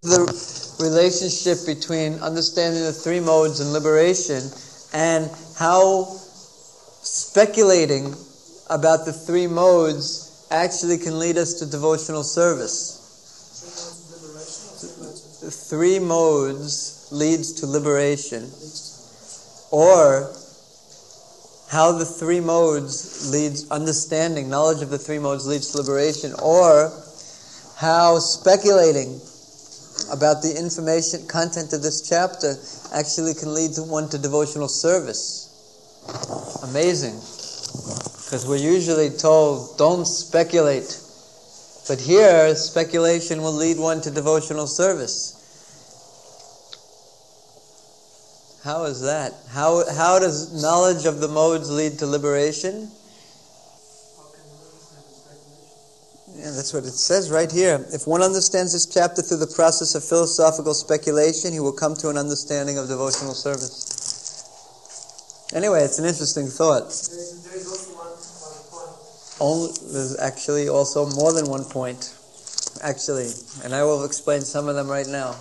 The relationship between understanding the three modes and liberation, and how speculating about the three modes actually can lead us to devotional service. The three modes leads to liberation, or how the three modes leads understanding, knowledge of the three modes leads to liberation, or how speculating about the information content of this chapter actually can lead one to devotional service. Amazing. Because we're usually told, don't speculate. But here, speculation will lead one to devotional service. How is that? How does knowledge of the modes lead to liberation? Yeah, that's what it says right here. If one understands this chapter through the process of philosophical speculation, he will come to an understanding of devotional service. Anyway, it's an interesting thought. There's also one point. There's actually also more than one point, actually. And I will explain some of them right now.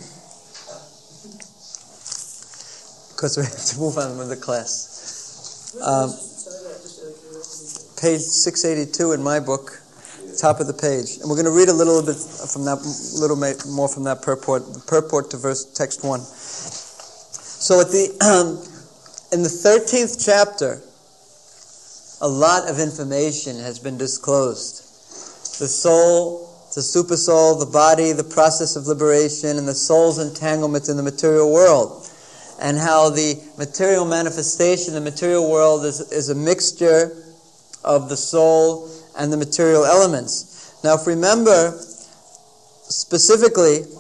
Because we have to move on with the class. Page 682 in my book. Top of the page, and we're going to read a little bit from that, little more from that purport to verse text 1. So at the in the 13th chapter, a lot of information has been disclosed: the soul, the supersoul, the body, the process of liberation, and the soul's entanglement in the material world, and how the material manifestation, the material world, is a mixture of the soul and the material elements. Now, if we remember specifically,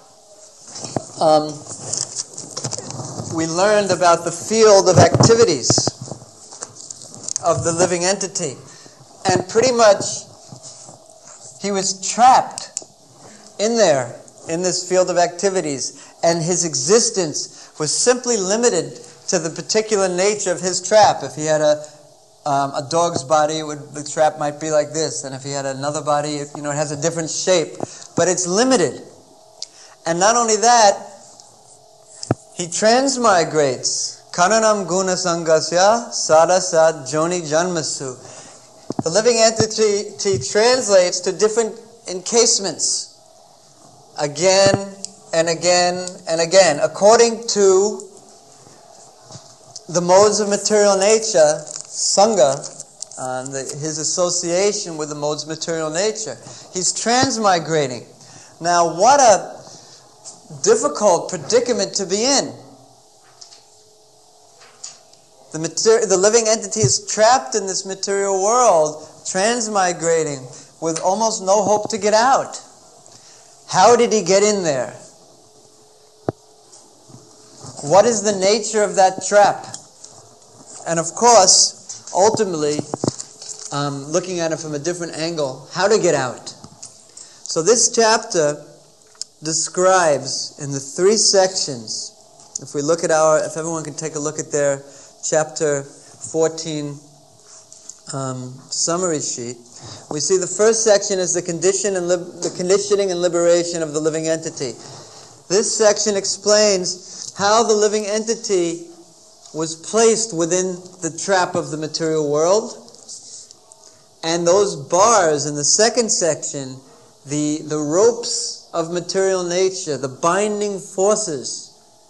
we learned about the field of activities of the living entity, and pretty much he was trapped in there, in this field of activities, and his existence was simply limited to the particular nature of his trap. If he had a dog's body, the trap might be like this, and if he had another body, it has a different shape, but it's limited. And not only that, he transmigrates. Karanam guna sangasya sadasad joni janmasu. The living entity translates to different encasements again and again and again, according to the modes of material nature. Sangha, his association with the modes of material nature. He's transmigrating. Now, what a difficult predicament to be in. The living entity is trapped in this material world, transmigrating, with almost no hope to get out. How did he get in there? What is the nature of that trap? And of course, ultimately, looking at it from a different angle, how to get out. So this chapter describes in the three sections, if everyone can take a look at their chapter 14 summary sheet, we see the first section is the conditioning and liberation of the living entity. This section explains how the living entity was placed within the trap of the material world. And those bars in the second section, the ropes of material nature, the binding forces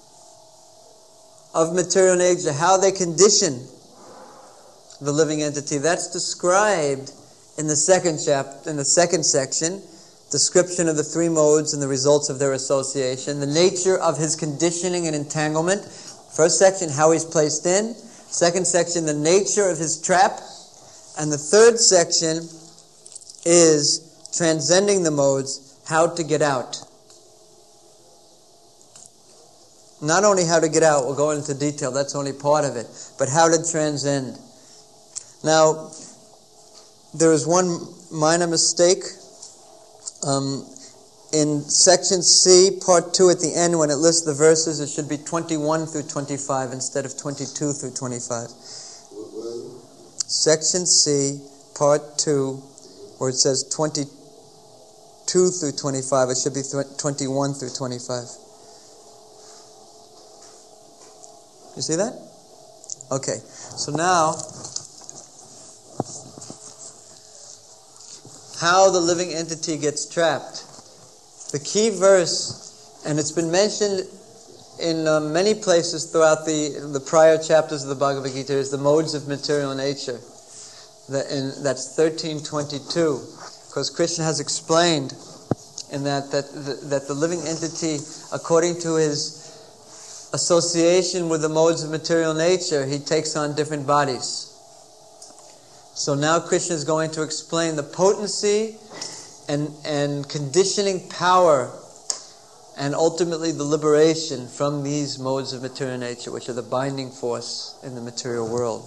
of material nature, how they condition the living entity, that's described in the second chapter, in the second section, description of the three modes and the results of their association, the nature of his conditioning and entanglement. First section, how he's placed in. Second section, the nature of his trap. And the third section is transcending the modes, how to get out. Not only how to get out, we'll go into detail, that's only part of it, but how to transcend. Now, there is one minor mistake. In section C, part 2 at the end, when it lists the verses, it should be 21 through 25 instead of 22 through 25. Section C, part 2, where it says 22 22 through 25. It should be 21 through 25. You see that? Okay. So now, how the living entity gets trapped. The key verse, and it's been mentioned in many places throughout the prior chapters of the Bhagavad Gita, is the modes of material nature. That's 1322, because Krishna has explained in that the living entity, according to his association with the modes of material nature, he takes on different bodies. So now Krishna is going to explain the potency and conditioning power and ultimately the liberation from these modes of material nature, which are the binding force in the material world.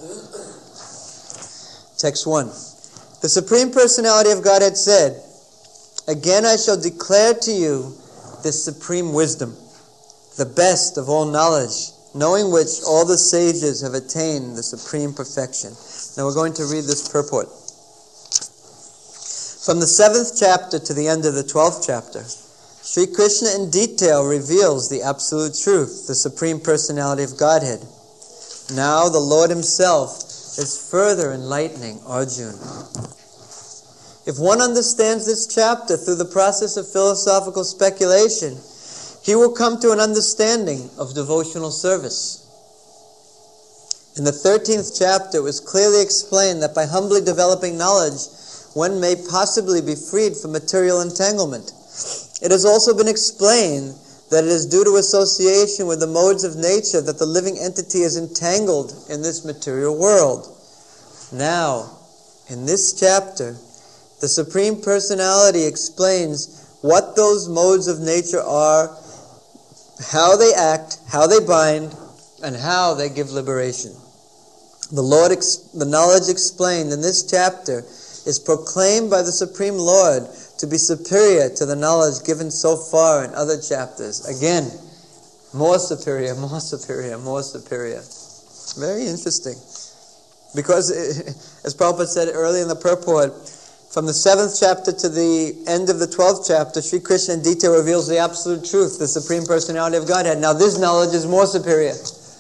Text 1. The Supreme Personality of Godhead said, "Again I shall declare to you this supreme wisdom, the best of all knowledge, knowing which all the sages have attained the supreme perfection." Now we're going to read this purport. From the 7th chapter to the end of the 12th chapter, Sri Krishna in detail reveals the absolute truth, the Supreme Personality of Godhead. Now the Lord Himself is further enlightening Arjuna. If one understands this chapter through the process of philosophical speculation, he will come to an understanding of devotional service. In the 13th chapter, it was clearly explained that by humbly developing knowledge, one may possibly be freed from material entanglement. It has also been explained that it is due to association with the modes of nature that the living entity is entangled in this material world. Now, in this chapter, the Supreme Personality explains what those modes of nature are, how they act, how they bind, and how they give liberation. The knowledge explained in this chapter is proclaimed by the Supreme Lord to be superior to the knowledge given so far in other chapters. Again, more superior, more superior, more superior. Very interesting. Because, as Prabhupada said earlier in the purport, from the 7th chapter to the end of the 12th chapter, Sri Krishna in detail reveals the absolute truth, the Supreme Personality of Godhead. Now this knowledge is more superior.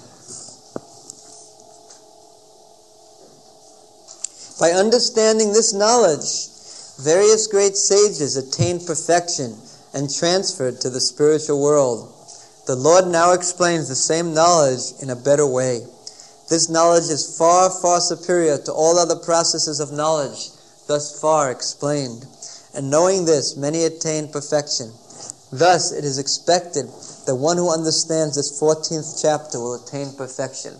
By understanding this knowledge, various great sages attained perfection and transferred to the spiritual world. The Lord now explains the same knowledge in a better way. This knowledge is far, far superior to all other processes of knowledge thus far explained. And knowing this, many attain perfection. Thus, it is expected that one who understands this 14th chapter will attain perfection.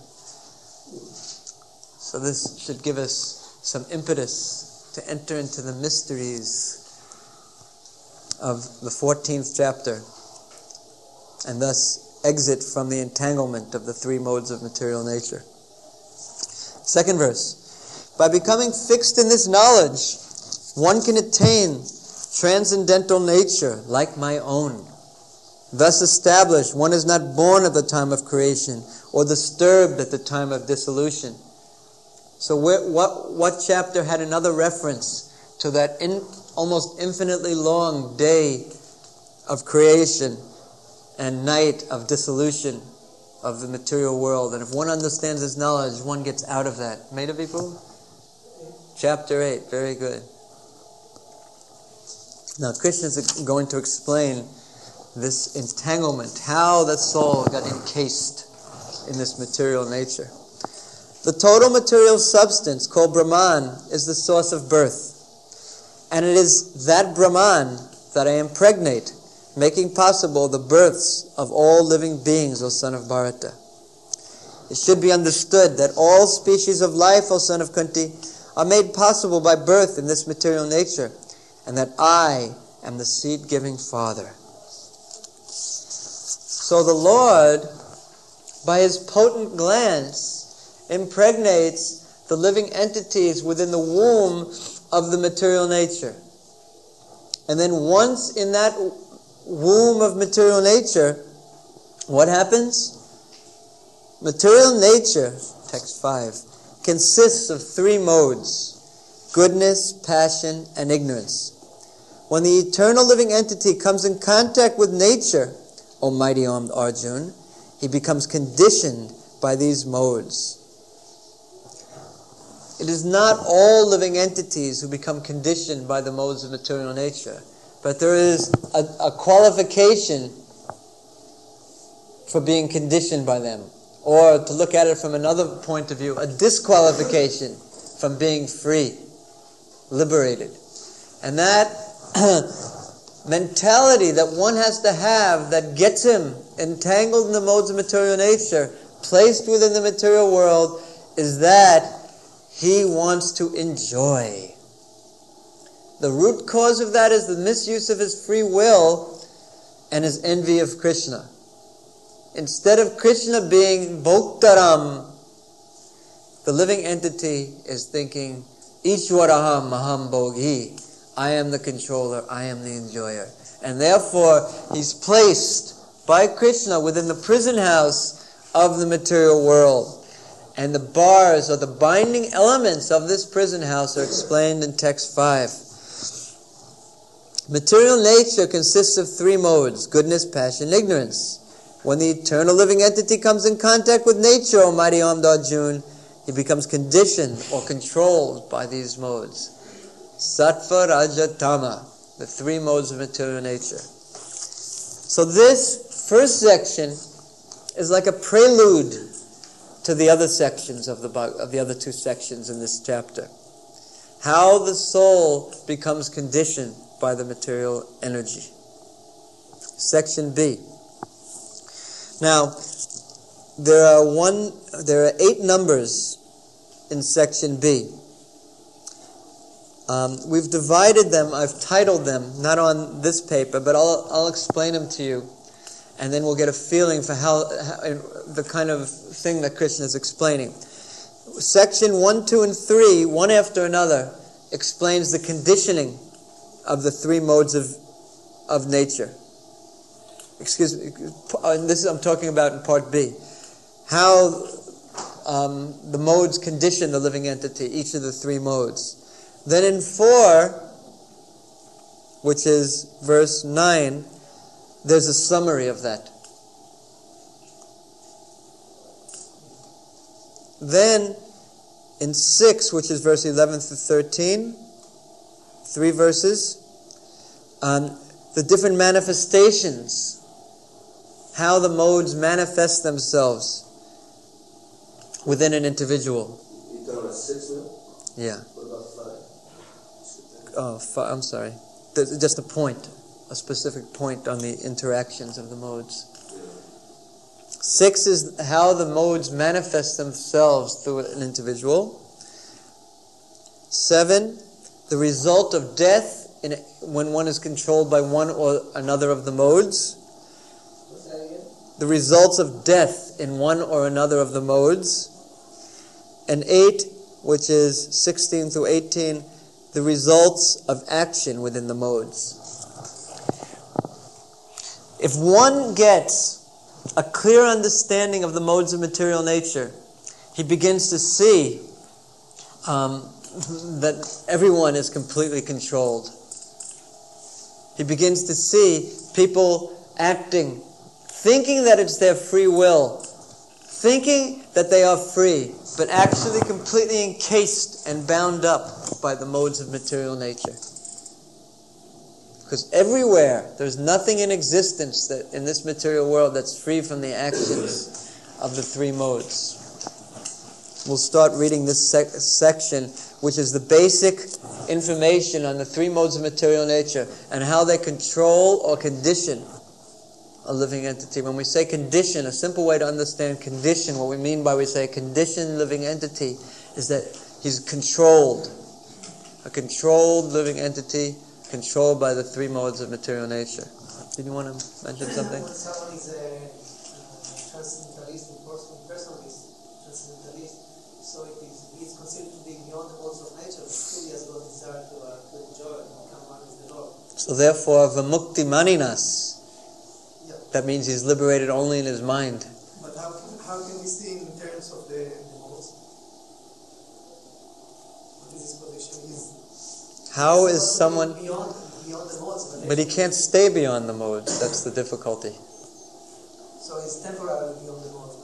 So this should give us some impetus to enter into the mysteries of the 14th chapter and thus exit from the entanglement of the three modes of material nature. Second verse. By becoming fixed in this knowledge, one can attain transcendental nature like my own. Thus established, one is not born at the time of creation or disturbed at the time of dissolution. So what chapter had another reference to that almost infinitely long day of creation and night of dissolution of the material world? And if one understands this knowledge, one gets out of that. Medavipu? Chapter 8. Very good. Now Krishna is going to explain this entanglement, how the soul got encased in this material nature. The total material substance, called Brahman, is the source of birth. And it is that Brahman that I impregnate, making possible the births of all living beings, O son of Bharata. It should be understood that all species of life, O son of Kunti, are made possible by birth in this material nature, and that I am the seed-giving Father. So the Lord, by His potent glance, impregnates the living entities within the womb of the material nature. And then once in that womb of material nature, what happens? Material nature, text 5, consists of three modes: goodness, passion, and ignorance. When the eternal living entity comes in contact with nature, O mighty armed Arjun, he becomes conditioned by these modes. It is not all living entities who become conditioned by the modes of material nature, but there is a qualification for being conditioned by them. Or, to look at it from another point of view, a disqualification from being free, liberated. And that mentality that one has to have that gets him entangled in the modes of material nature, placed within the material world, is that he wants to enjoy. The root cause of that is the misuse of his free will and his envy of Krishna. Instead of Krishna being Bhoktaram, the living entity is thinking, Ishwaraham Maham Bhogi, I am the controller, I am the enjoyer. And therefore, he's placed by Krishna within the prison house of the material world. And the bars or the binding elements of this prison house are explained in text 5. Material nature consists of 3 modes: goodness, passion, ignorance. When the eternal living entity comes in contact with nature, O mighty armed Arjun, he becomes conditioned or controlled by these modes. Sattva, Raja, Tama, the 3 modes of material nature. So this first section is like a prelude to the other sections of the other 2 sections in this chapter. How the soul becomes conditioned by the material energy. Section B. Now, there are 8 numbers in section B. We've divided them, I've titled them, not on this paper, but I'll explain them to you, and then we'll get a feeling for how the kind of thing that Krishna is explaining. Section 1, 2, and 3, one after another, explains the conditioning of the 3 modes of nature. Excuse me, I'm talking about in part B. How the modes condition the living entity, each of the 3 modes. Then in 4, which is verse 9, there's a summary of that. Then in 6, which is verse 11 through 13, 3 verses, the different manifestations, how the modes manifest themselves within an individual. You're talking about 6 now? Yeah. What about 5? Oh, I'm sorry. There's just a specific point on the interactions of the modes. 6 is how the modes manifest themselves through an individual. 7, the result of death when one is controlled by one or another of the modes. What's that again? The results of death in one or another of the modes. And 8, which is 16 through 18, the results of action within the modes. If one gets a clear understanding of the modes of material nature, he begins to see that everyone is completely controlled. He begins to see people acting, thinking that it's their free will, thinking that they are free, but actually completely encased and bound up by the modes of material nature. Because everywhere, there's nothing in existence that in this material world that's free from the actions of the 3 modes. We'll start reading this section, which is the basic information on the 3 modes of material nature and how they control or condition a living entity. When we say condition, a simple way to understand condition, what we mean by we say conditioned living entity, is that he's controlled. A controlled living entity, controlled by the 3 modes of material nature. Did you want to mention something? When someone is a transcendentalist, personalist, transcendentalist, so he's considered to be beyond the modes of nature, but still he has got desire to enjoy and become one with the Lord. So therefore, Vimukti Maninas, Yeah. that means he's liberated only in his mind. But how can we see in terms of the modes? What is his position? How is someone... Beyond beyond the modes. But he can't stay beyond the modes. That's the difficulty. So he's temporarily beyond the modes.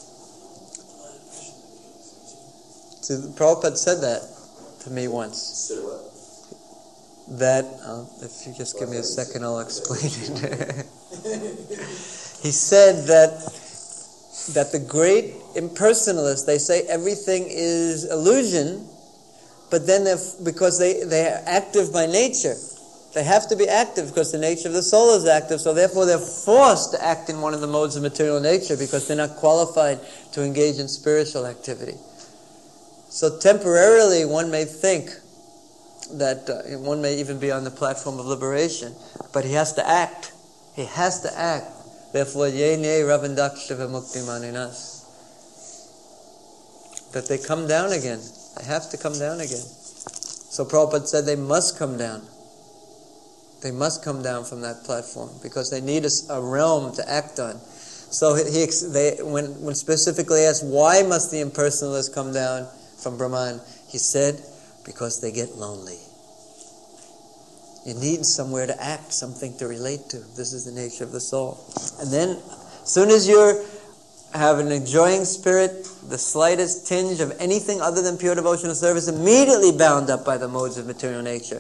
See, Prabhupada said that to me once. Said what? That, if you just give me a second, I'll explain it. He said that the great impersonalists, they say everything is illusion, but then because they are active by nature. They have to be active because the nature of the soul is active, so therefore they're forced to act in one of the modes of material nature because they're not qualified to engage in spiritual activity. So temporarily one may think that one may even be on the platform of liberation, but he has to act. He has to act. Therefore, yene ravandakshava mukti maninas. That they come down again. They have to come down again. So Prabhupada said they must come down. They must come down from that platform because they need a realm to act on. So when specifically asked, why must the impersonalists come down from Brahman? He said, because they get lonely. You need somewhere to act, something to relate to. This is the nature of the soul. And then, as soon as you have an enjoying spirit, the slightest tinge of anything other than pure devotional service, immediately bound up by the modes of material nature.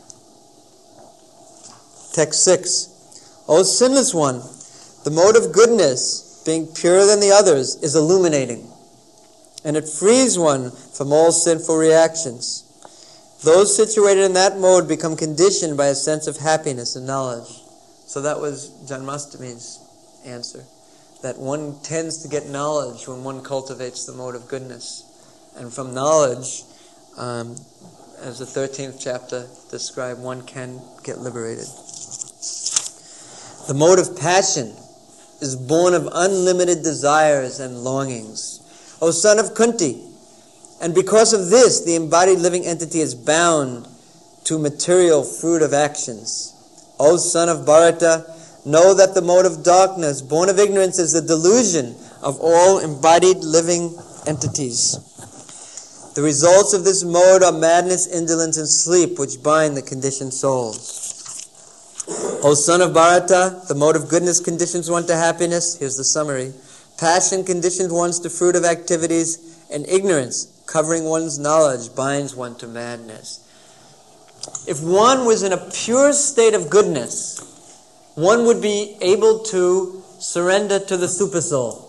Text 6. O sinless one, the mode of goodness, being purer than the others, is illuminating, and it frees one from all sinful reactions. Those situated in that mode become conditioned by a sense of happiness and knowledge. So that was Janmastami's answer. That one tends to get knowledge when one cultivates the mode of goodness. And from knowledge, as the 13th chapter described, one can get liberated. The mode of passion is born of unlimited desires and longings. O son of Kunti, and because of this, the embodied living entity is bound to material fruit of actions. O son of Bharata, know that the mode of darkness, born of ignorance, is the delusion of all embodied living entities. The results of this mode are madness, indolence, and sleep, which bind the conditioned souls. O son of Bharata, the mode of goodness conditions one to happiness. Here's the summary. Passion conditions one to fruit of activities, and ignorance, covering one's knowledge, binds one to madness. If one was in a pure state of goodness, one would be able to surrender to the supersoul,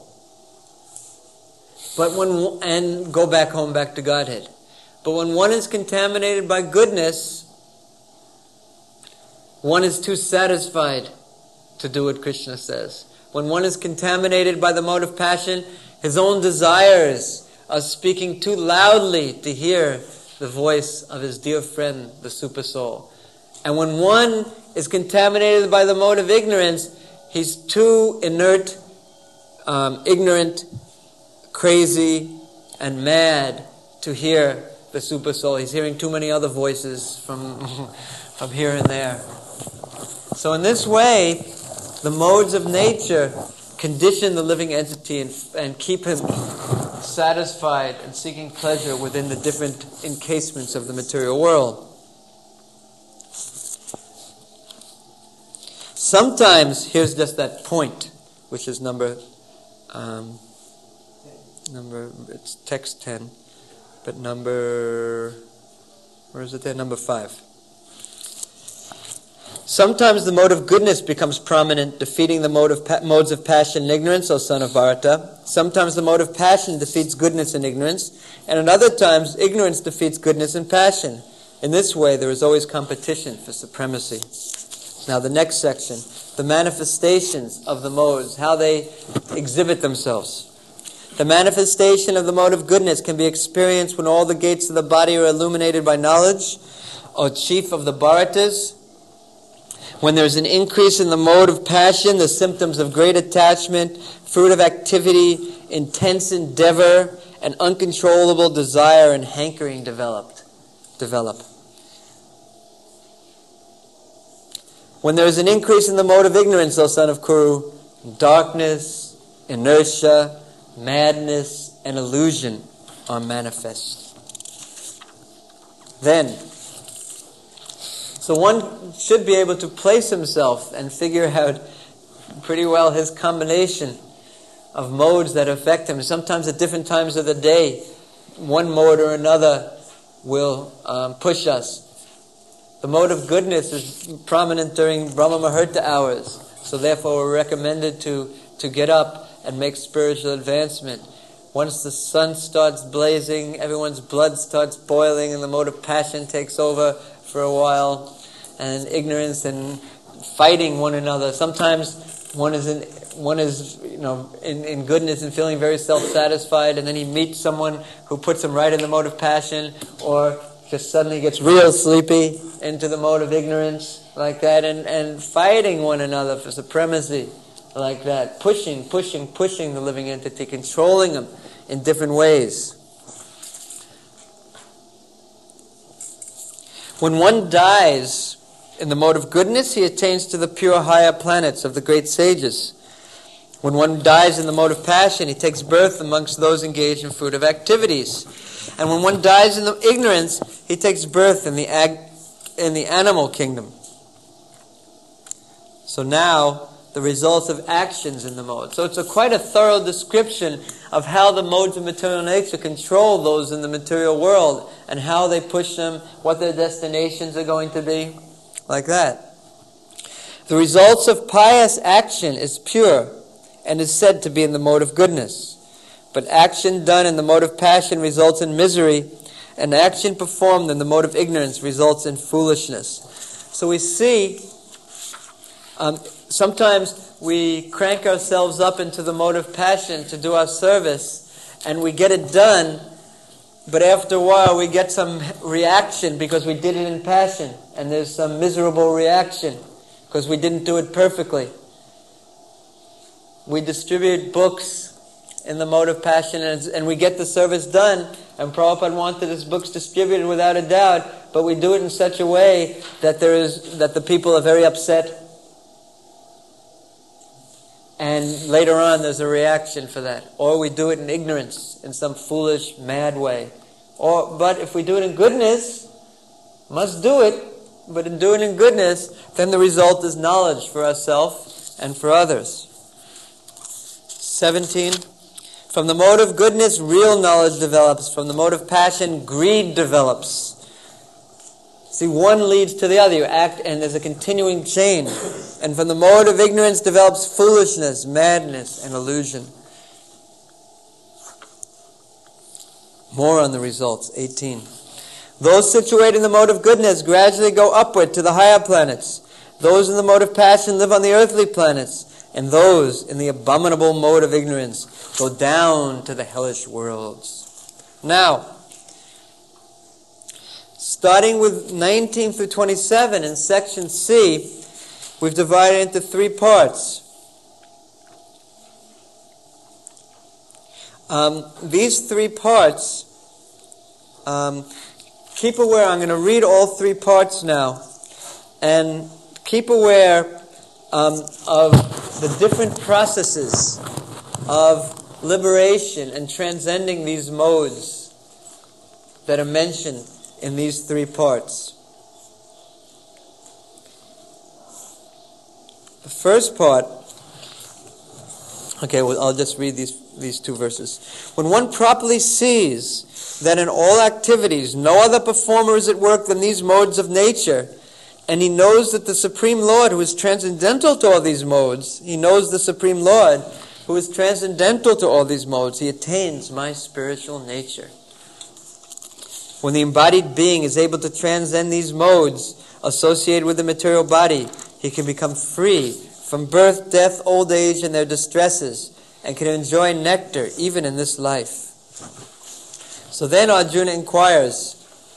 and go back home, back to Godhead. But when one is contaminated by goodness, one is too satisfied to do what Krishna says. When one is contaminated by the mode of passion, his own desires are speaking too loudly to hear the voice of his dear friend, the Supersoul. And when one is contaminated by the mode of ignorance, he's too inert, ignorant, crazy, and mad to hear the Supersoul. He's hearing too many other voices from here and there. So in this way, the modes of nature condition the living entity and keep him satisfied and seeking pleasure within the different encasements of the material world. Sometimes, here's just that point, which is it's text 10, but where is it there? Number 5. Sometimes the mode of goodness becomes prominent, defeating the modes of passion and ignorance, O son of Bharata. Sometimes the mode of passion defeats goodness and ignorance, and at other times ignorance defeats goodness and passion. In this way, there is always competition for supremacy. Now the next section, the manifestations of the modes, how they exhibit themselves. The manifestation of the mode of goodness can be experienced when all the gates of the body are illuminated by knowledge, O chief of the Bharatas. When there's an increase in the mode of passion, the symptoms of great attachment, fruit of activity, intense endeavor, and uncontrollable desire and hankering develop. When there is an increase in the mode of ignorance, O son of Kuru, darkness, inertia, madness, and illusion are manifest. Then, So one should be able to place himself and figure out pretty well his combination of modes that affect him. Sometimes at different times of the day, one mode or another will push us. The mode of goodness is prominent during Brahma Muhurta hours, so therefore we're recommended to get up and make spiritual advancement. Once the sun starts blazing, everyone's blood starts boiling, and the mode of passion takes over for a while, and ignorance and fighting one another. Sometimes one is in goodness and feeling very self-satisfied, and then he meets someone who puts him right in the mode of passion, or just suddenly gets real sleepy into the mode of ignorance, like that, and fighting one another for supremacy, like that, pushing the living entity, controlling them in different ways. When one dies in the mode of goodness, he attains to the pure higher planets of the great sages. When one dies in the mode of passion, he takes birth amongst those engaged in fruitive activities. And when one dies in the ignorance, he takes birth in the animal kingdom. So now, the results of actions in the mode. So it's quite a thorough description of how the modes of material nature control those in the material world, and how they push them, what their destinations are going to be, like that. The results of pious action is pure, and is said to be in the mode of goodness. But action done in the mode of passion results in misery, and action performed in the mode of ignorance results in foolishness. So we see, sometimes we crank ourselves up into the mode of passion to do our service, and we get it done, but after a while we get some reaction because we did it in passion, and there's some miserable reaction because we didn't do it perfectly. We distribute books in the mode of passion, and we get the service done, and Prabhupada wanted his books distributed without a doubt, but we do it in such a way that the people are very upset, and later on there's a reaction for that. Or we do it in ignorance, in some foolish, mad way. But if we do it in goodness, must do it, but in doing it in goodness, then the result is knowledge for ourselves and for others. 17. From the mode of goodness, real knowledge develops. From the mode of passion, greed develops. See, one leads to the other. You act, and there's a continuing chain. And from the mode of ignorance develops foolishness, madness, and illusion. More on the results. 18. Those situated in the mode of goodness gradually go upward to the higher planets. Those in the mode of passion live on the earthly planets. And those in the abominable mode of ignorance go down to the hellish worlds. Now, starting with 19 through 27 in section C, we've divided into 3 parts. These 3 parts, keep aware, I'm going to read all 3 parts now, and keep aware of the different processes of liberation and transcending these modes that are mentioned in these 3 parts. The first part, I'll just read these 2 verses. When one properly sees that in all activities no other performer is at work than these modes of nature, and he knows that the Supreme Lord, who is transcendental to all these modes, he attains my spiritual nature. When the embodied being is able to transcend these modes associated with the material body, he can become free from birth, death, old age, and their distresses, and can enjoy nectar even in this life. So then Arjuna inquires,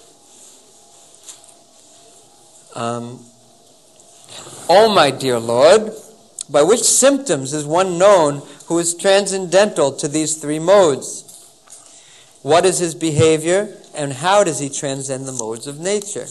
O my dear Lord, by which symptoms is one known who is transcendental to these 3 modes? What is his behavior, and how does he transcend the modes of nature?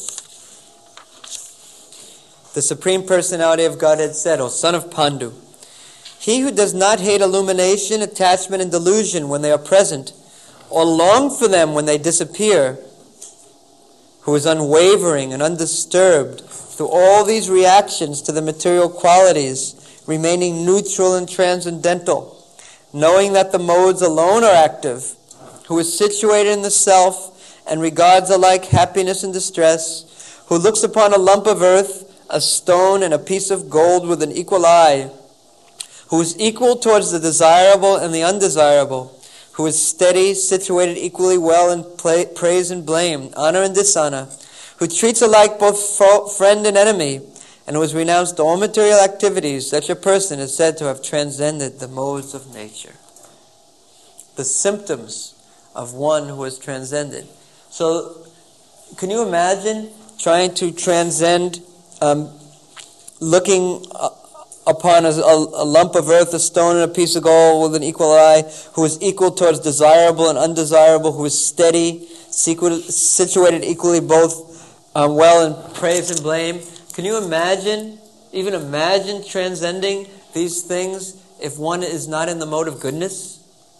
The Supreme Personality of Godhead said, O son of Pandu, he who does not hate illumination, attachment, and delusion when they are present, or long for them when they disappear, who is unwavering and undisturbed through all these reactions to the material qualities, remaining neutral and transcendental, knowing that the modes alone are active, who is situated in the self and regards alike happiness and distress, who looks upon a lump of earth, a stone, and a piece of gold with an equal eye, who is equal towards the desirable and the undesirable, who is steady, situated equally well in praise and blame, honor and dishonor, who treats alike both friend and enemy, and who has renounced all material activities, such a person is said to have transcended the modes of nature. The symptoms of one who has transcended. So, can you imagine trying to transcend, looking upon a lump of earth, a stone, and a piece of gold with an equal eye, who is equal towards desirable and undesirable, who is steady, situated equally both well in praise and blame. Can you imagine, even imagine transcending these things if one is not in the mode of goodness?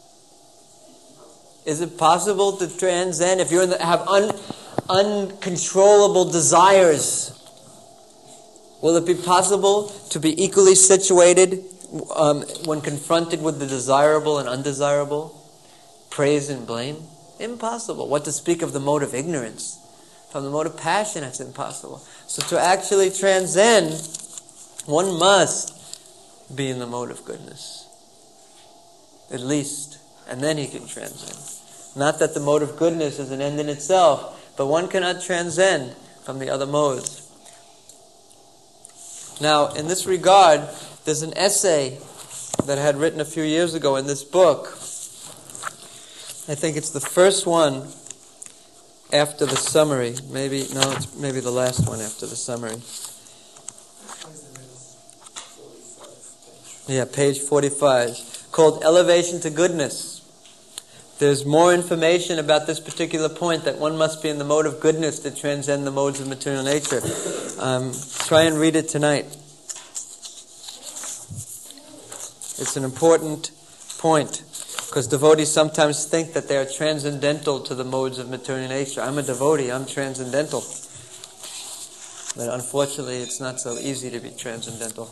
Is it possible to transcend if you have uncontrollable desires? Will it be possible to be equally situated when confronted with the desirable and undesirable? Praise and blame? Impossible. What to speak of the mode of ignorance? From the mode of passion, it's impossible. So to actually transcend, one must be in the mode of goodness. At least. And then he can transcend. Not that the mode of goodness is an end in itself, but one cannot transcend from the other modes. Now, in this regard, there's an essay that I had written a few years ago in this book. I think it's the first one after the summary. Maybe the last one after the summary. Yeah, page 45. Called Elevation to Goodness. There's more information about this particular point, that one must be in the mode of goodness to transcend the modes of material nature. Try and read it tonight. It's an important point, because devotees sometimes think that they are transcendental to the modes of material nature. I'm a devotee, I'm transcendental. But unfortunately, it's not so easy to be transcendental.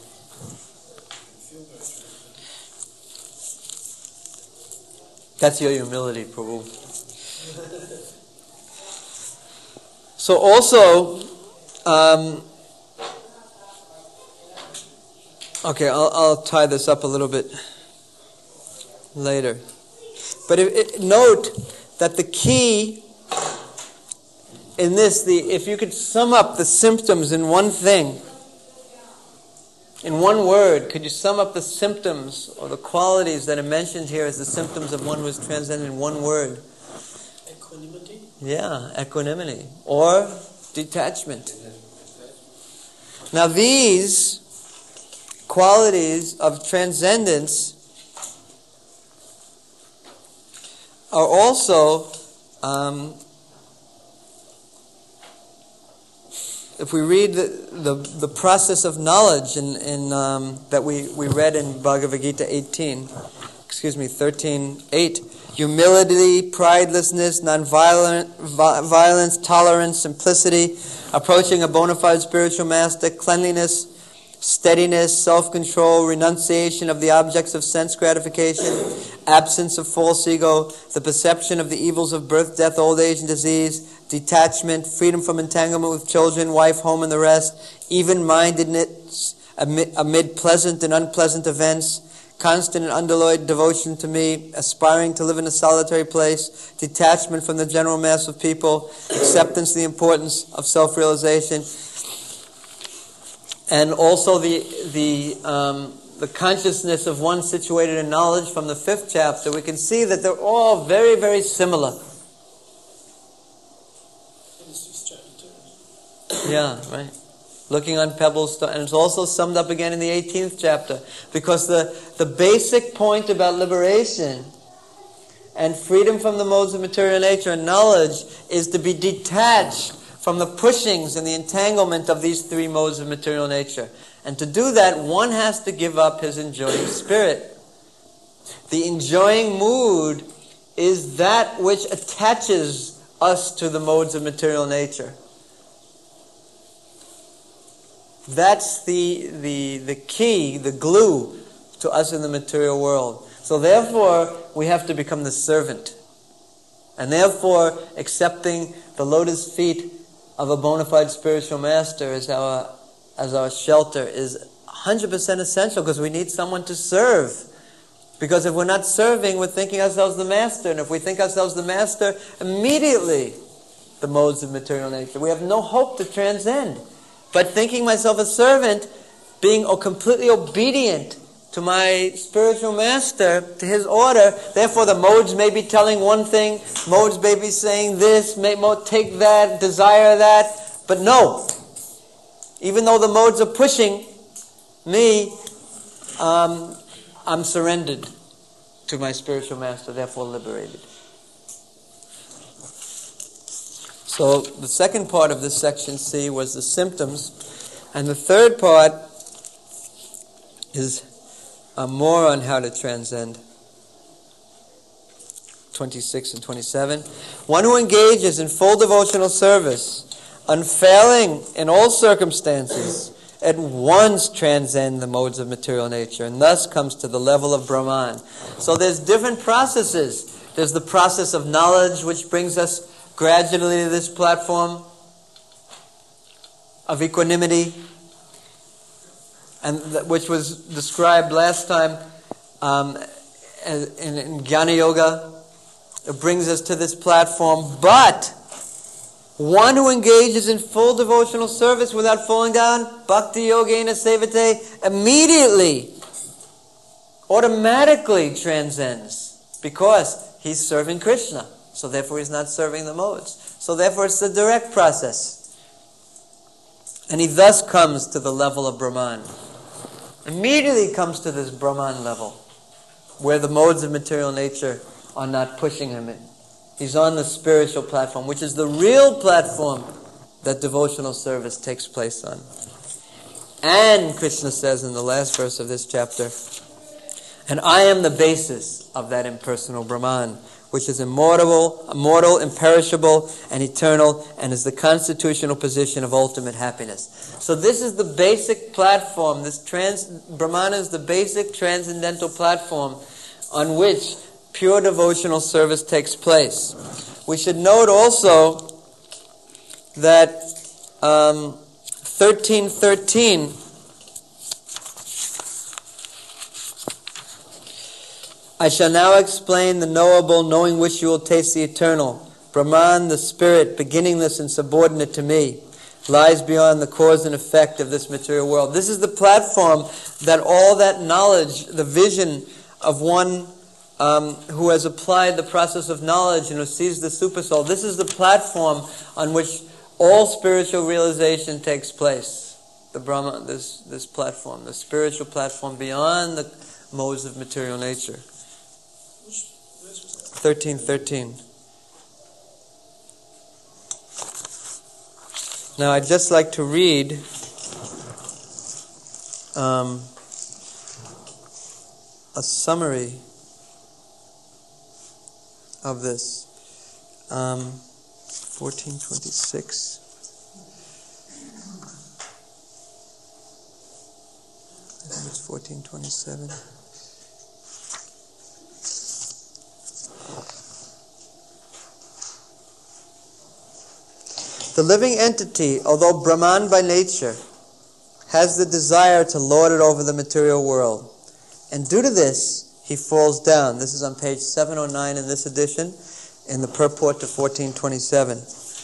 That's your humility, Prabhu. So also, okay, I'll tie this up a little bit later. But note that the key in this, if you could sum up the symptoms in one thing, in one word, could you sum up the symptoms or the qualities that are mentioned here as the symptoms of one who is transcended in one word? Equanimity? Yeah, equanimity. Or detachment. Now these qualities of transcendence are also, if we read the process of knowledge that we read in Bhagavad Gita 13:8, humility, pridelessness, violence, tolerance, simplicity, approaching a bona fide spiritual master, cleanliness, steadiness, self-control, renunciation of the objects of sense gratification, absence of false ego, the perception of the evils of birth, death, old age, and disease, detachment, freedom from entanglement with children, wife, home, and the rest, even-mindedness amid pleasant and unpleasant events, constant and unalloyed devotion to me, aspiring to live in a solitary place, detachment from the general mass of people, acceptance of the importance of self-realization, and also the consciousness of one situated in knowledge from the 5th chapter. We can see that they're all very, very similar. Yeah, right. Looking on pebbles, and it's also summed up again in the 18th chapter. Because the basic point about liberation and freedom from the modes of material nature and knowledge is to be detached from the pushings and the entanglement of these 3 modes of material nature. And to do that, one has to give up his enjoying spirit. The enjoying mood is that which attaches us to the modes of material nature. That's the key, the glue to us in the material world. So therefore, we have to become the servant. And therefore, accepting the lotus feet of a bona fide spiritual master as our shelter is 100% essential, because we need someone to serve. Because if we're not serving, we're thinking ourselves the master. And if we think ourselves the master, immediately the modes of material nature, we have no hope to transcend. But thinking myself a servant, being completely obedient to my spiritual master, to his order, therefore the modes may be telling one thing, modes may be saying this, take that, desire that, but no. Even though the modes are pushing me, I'm surrendered to my spiritual master, therefore liberated. So the second part of this section C was the symptoms, and the third part is more on how to transcend. 26 and 27. One who engages in full devotional service, unfailing in all circumstances, at once transcend the modes of material nature, and thus comes to the level of Brahman. So there's different processes. There's the process of knowledge, which brings us gradually to this platform of equanimity, and which was described last time in Jnana Yoga. It brings us to this platform. But one who engages in full devotional service without falling down, bhakti yogena sevate, immediately, automatically transcends, because he's serving Krishna. So therefore he's not serving the modes. So therefore it's the direct process. And he thus comes to the level of Brahman. Immediately comes to this Brahman level, where the modes of material nature are not pushing him in. He's on the spiritual platform, which is the real platform that devotional service takes place on. And Krishna says in the last verse of this chapter, and I am the basis of that impersonal Brahman, which is immortal, imperishable, and eternal, and is the constitutional position of ultimate happiness. So this is the basic platform. Brahman is the basic transcendental platform on which pure devotional service takes place. We should note also that 13:13 I shall now explain the knowable, knowing which you will taste the eternal. Brahman, the spirit, beginningless and subordinate to me, lies beyond the cause and effect of this material world. This is the platform that all that knowledge, the vision of one who has applied the process of knowledge and who sees the supersoul, this is the platform on which all spiritual realization takes place. The Brahman, this platform, the spiritual platform beyond the modes of material nature. 13:13. Now I'd just like to read a summary of this. 14:26. I think it's 14:27. The living entity, although Brahman by nature, has the desire to lord it over the material world. And due to this, he falls down. This is on page 709 in this edition, in the purport to 1427.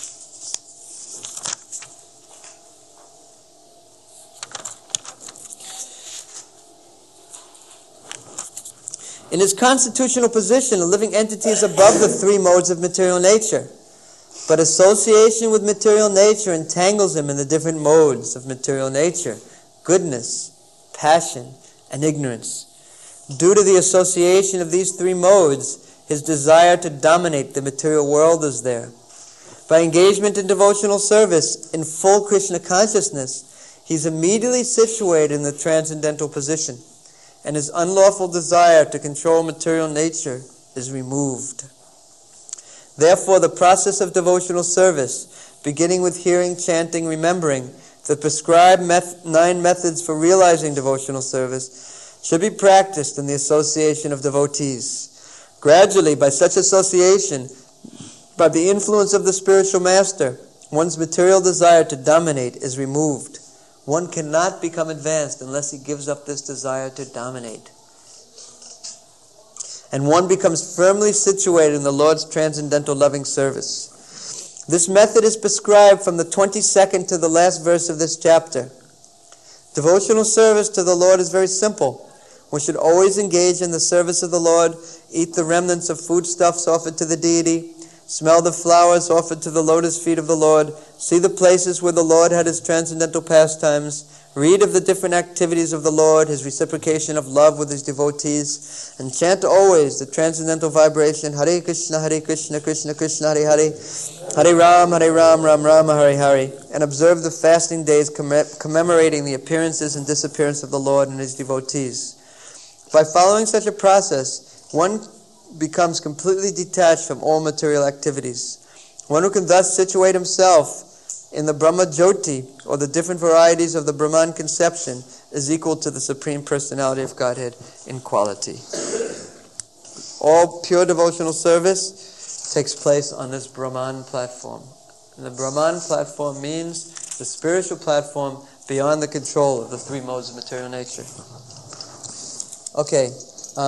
In his constitutional position, a living entity is above the three modes of material nature. But association with material nature entangles him in the different modes of material nature: goodness, passion, and ignorance. Due to the association of these three modes, his desire to dominate the material world is there. By engagement in devotional service, in full Krishna consciousness, he's immediately situated in the transcendental position, and his unlawful desire to control material nature is removed. Therefore, the process of devotional service, beginning with hearing, chanting, remembering, The prescribed 9 methods for realizing devotional service should be practiced in the association of devotees. Gradually, by such association, by the influence of the spiritual master, one's material desire to dominate is removed. One cannot become advanced unless he gives up this desire to dominate. And one becomes firmly situated in the Lord's transcendental loving service. This method is prescribed from the 22nd to the last verse of this chapter. Devotional service to the Lord is very simple. One should always engage in the service of the Lord, eat the remnants of foodstuffs offered to the deity, smell the flowers offered to the lotus feet of the Lord, see the places where the Lord had his transcendental pastimes, read of the different activities of the Lord, his reciprocation of love with his devotees, and chant always the transcendental vibration, Hare Krishna, Krishna Krishna, Hare Hare, Hare Ram, Ram Ram, Hare Hare, and observe the fasting days commemorating the appearances and disappearance of the Lord and his devotees. By following such a process, one becomes completely detached from all material activities. One who can thus situate himself in the Brahma Jyoti, or the different varieties of the Brahman conception, is equal to the Supreme Personality of Godhead in quality. All pure devotional service takes place on this Brahman platform. And the Brahman platform means the spiritual platform beyond the control of the 3 modes of material nature. Okay.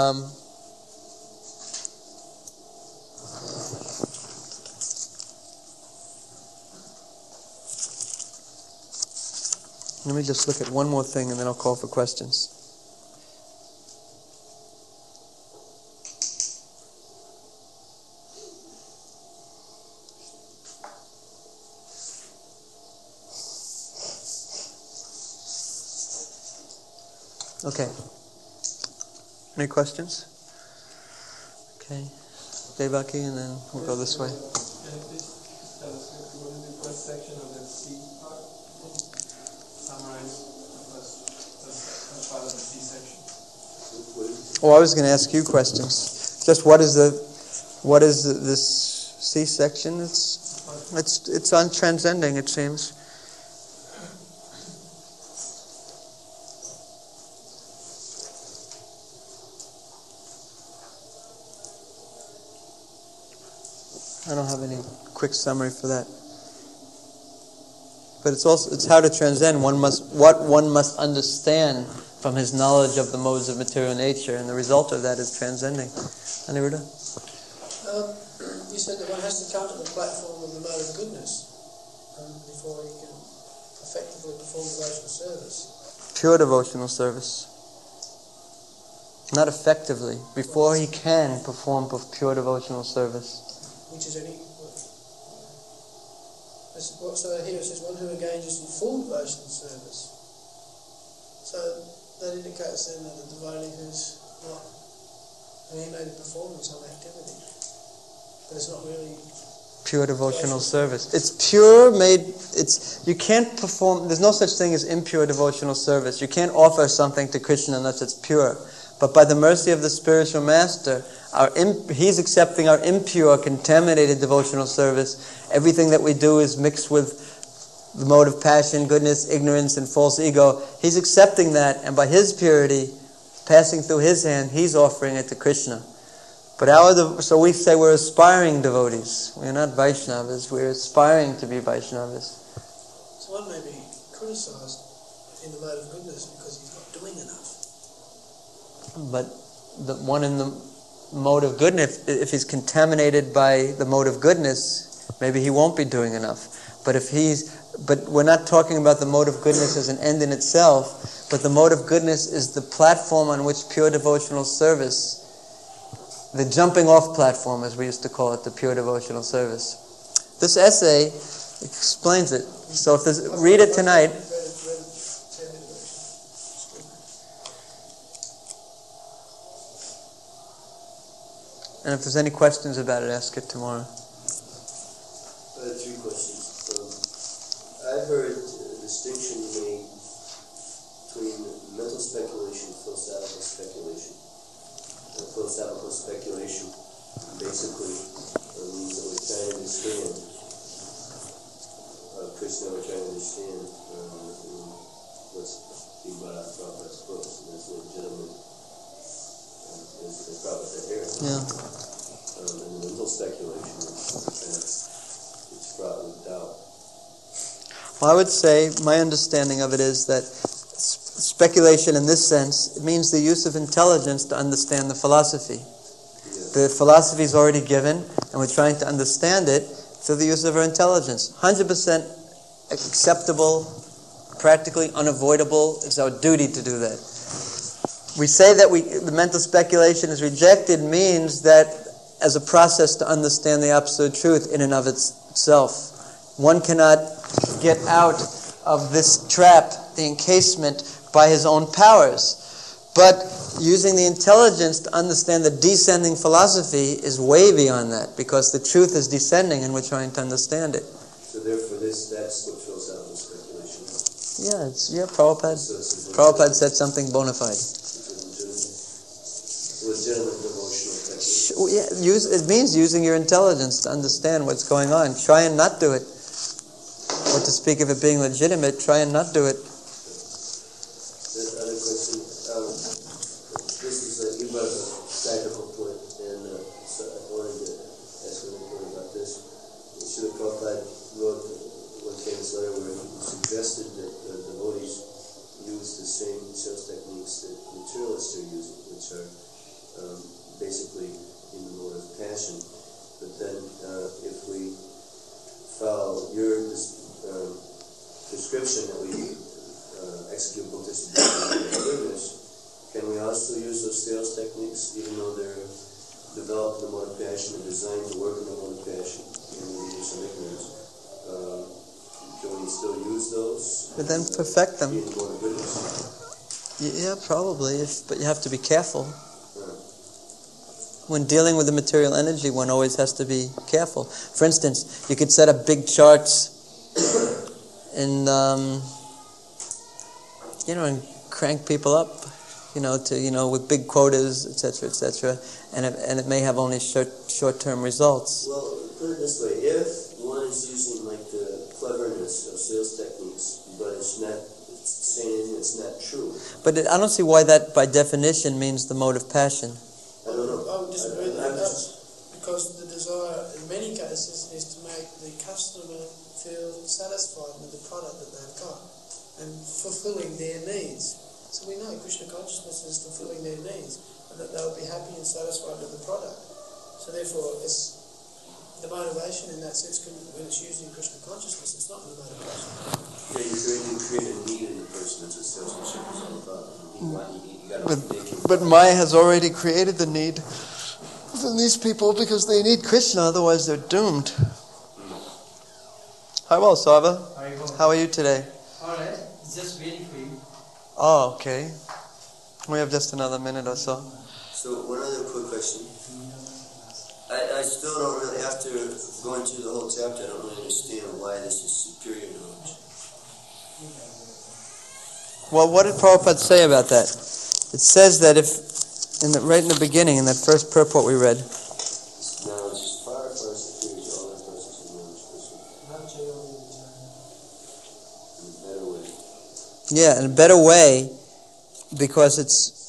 Let me just look at one more thing and then I'll call for questions. Okay. Any questions? Okay. Devaki, and then we'll go this way. Can you please tell us what is the first section of the C part? Summarize the part of the C section. Oh, I was going to ask you questions. Just what is this C section? It's on transcending, it seems. I don't have any quick summary for that. But it's how to transcend. What one must understand from his knowledge of the modes of material nature, and the result of that is transcending. Aniruddha? You said that one has to come to the platform of the mode of goodness before he can effectively perform devotional service. Pure devotional service. Not effectively. Before he can perform pure devotional service. Which is any. So here it says one who engages in full devotional service. So that indicates then that the devotee who's not, he may be performing some activity, but it's not really pure devotional service. It's pure you can't perform, there's no such thing as impure devotional service. You can't offer something to Krishna unless it's pure. But by the mercy of the spiritual master, he's accepting our impure, contaminated devotional service. Everything that we do is mixed with the mode of passion, goodness, ignorance, and false ego. He's accepting that, and by his purity, passing through his hand, he's offering it to Krishna. But so we say we're aspiring devotees. We're not Vaishnavas, we're aspiring to be Vaishnavas. So one may be criticized in the mode of goodness because he's not doing enough. But the one in the mode of goodness, if he's contaminated by the mode of goodness, maybe he won't be doing enough. But we're not talking about the mode of goodness as an end in itself, but the mode of goodness is the platform on which pure devotional service, the jumping off platform as we used to call it, the pure devotional service. This essay explains it. So read it tonight. And if there's any questions about it, ask it tomorrow. 3 questions. I've heard a distinction made between mental speculation and philosophical speculation. Philosophical speculation basically means that we're trying to understand Krishna we're trying to understand what's being brought out in Prabhupada's books, and that's legitimate, as Prabhupada said here. Yeah. And the mental speculation it's fraught with doubt. Well, I would say my understanding of it is that speculation in this sense, it means the use of intelligence to understand the philosophy. The philosophy is already given, and we're trying to understand it through the use of our intelligence. 100% acceptable, practically unavoidable. It's our duty to do that. We say that the mental speculation is rejected means that as a process to understand the absolute truth in and of itself. One cannot get out of this trap, the encasement, by his own powers. But using the intelligence to understand the descending philosophy is way beyond that, because the truth is descending and we're trying to understand it. So therefore that's what philosophical speculation is. Yeah, Prabhupada said something bona fide. Legitimate devotional technique. It means using your intelligence to understand what's going on. Try and not do it. Or to speak of it being legitimate, try and not do it. Other question. This is you brought up a practical point, and so I wanted to ask a little bit about this. Srila Prabhupada wrote one famous letter where he suggested that devotees use the same sales techniques that materialists are using, which are basically in the mode of passion. But then, if we follow your description that we execute bhakti goodness, can we also use those sales techniques, even though they're developed in the mode of passion and designed to work in the mode of passion, and we use some ignorance? Can we still use those? But then perfect them. In the mode of goodness? Yeah, probably, but you have to be careful. When dealing with the material energy, one always has to be careful. For instance, you could set up big charts and and crank people up, with big quotas, etc., and it may have only short-term results. Well, put it this way: if one is using the cleverness of sales techniques, but it's saying anything that's not true. But I don't see why that, by definition, means the mode of passion. I would disagree that it does, because the desire in many cases is to make the customer feel satisfied with the product that they've got and fulfilling their needs. So we know Krishna consciousness is fulfilling their needs, and that they'll be happy and satisfied with the product. So therefore, it's the motivation in that sense. When it's used in Krishna consciousness, it's not the motivation. Yeah, you create a need in the person. That's what salesmanship is all about. But Maya has already created the need within these people because they need Krishna, otherwise they're doomed. Hi, well, Sava. How are you today? Alright, just waiting for you. Oh, okay. We have just another minute or so. So one other quick question. I still don't really, after going through the whole chapter, I don't really understand why this is superior knowledge. Well, what did Prabhupada say about that? It says that right in the beginning, in that first purport we read. This knowledge is far, far superior to all other processes of knowledge. In a better way. Yeah, in a better way, because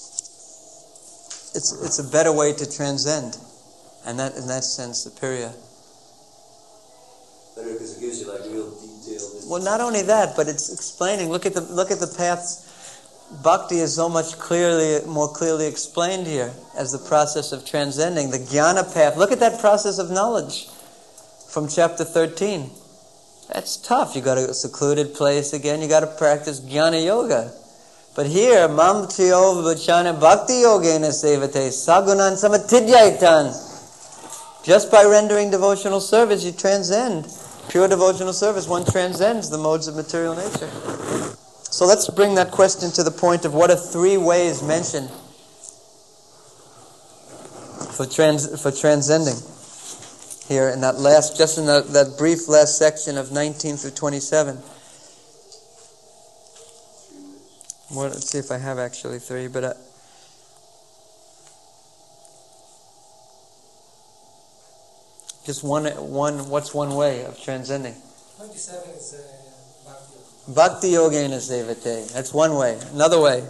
it's a better way to transcend, and that in that sense superior. Better because it gives you real detailed. Well, not only that, but it's explaining. Look at the paths. Bhakti is so much more clearly explained here as the process of transcending the jnana path. Look at that process of knowledge from chapter 13. That's tough. You got a secluded place again. You got to practice jnana yoga. But here, mam chiyo vachana bhakti yogena sevate sagunan samatidhyaitan. Just by rendering devotional service, you transcend. Pure devotional service, one transcends the modes of material nature. So let's bring that question to the point of what are 3 ways mentioned for transcending here in that that brief last section of 19 through 27. Well, let's see if I have actually 3, but just one. What's one way of transcending? 27 is Bhakti Yoga. Bhakti Yogena Sevate. That's one way. Another way.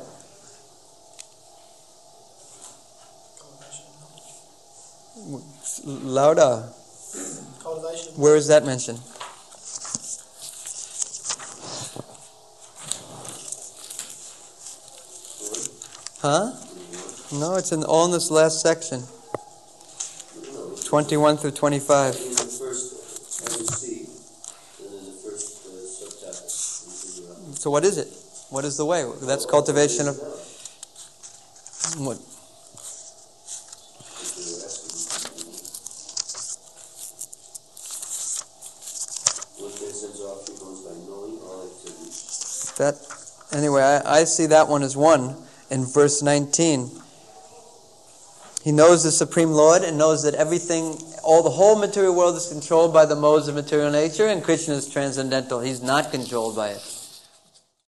Louder. Where is that mentioned? Huh? No, it's all in this last section. 21 through 25. In the first, as you see, in the first subchapter. So what is it? What is the way? That's cultivation of... What? That, anyway, I see that one as one. In verse 19, he knows the Supreme Lord and knows that everything, the whole material world is controlled by the modes of material nature, and Krishna is transcendental. He's not controlled by it.